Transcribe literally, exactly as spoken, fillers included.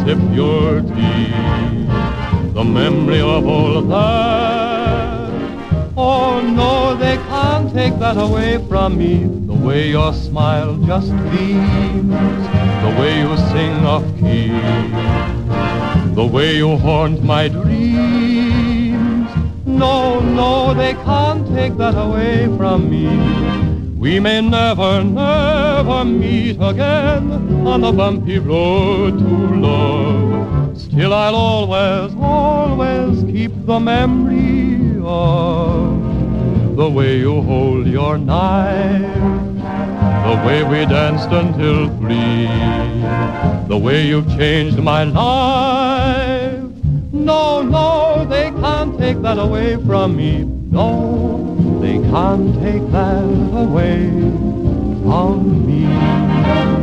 sip your tea. The memory of all that, oh no, they can't take that away from me. The way your smile just beams, the way you sing off key, the way you haunt my dreams. No, no, they can't take that away from me. We may never, never meet again on the bumpy road to love. Still I'll always, always keep the memory of the way you hold your knife, the way we danced until three, the way you've changed my life. No, no, they can't take that away from me. No, they can't take that away from me.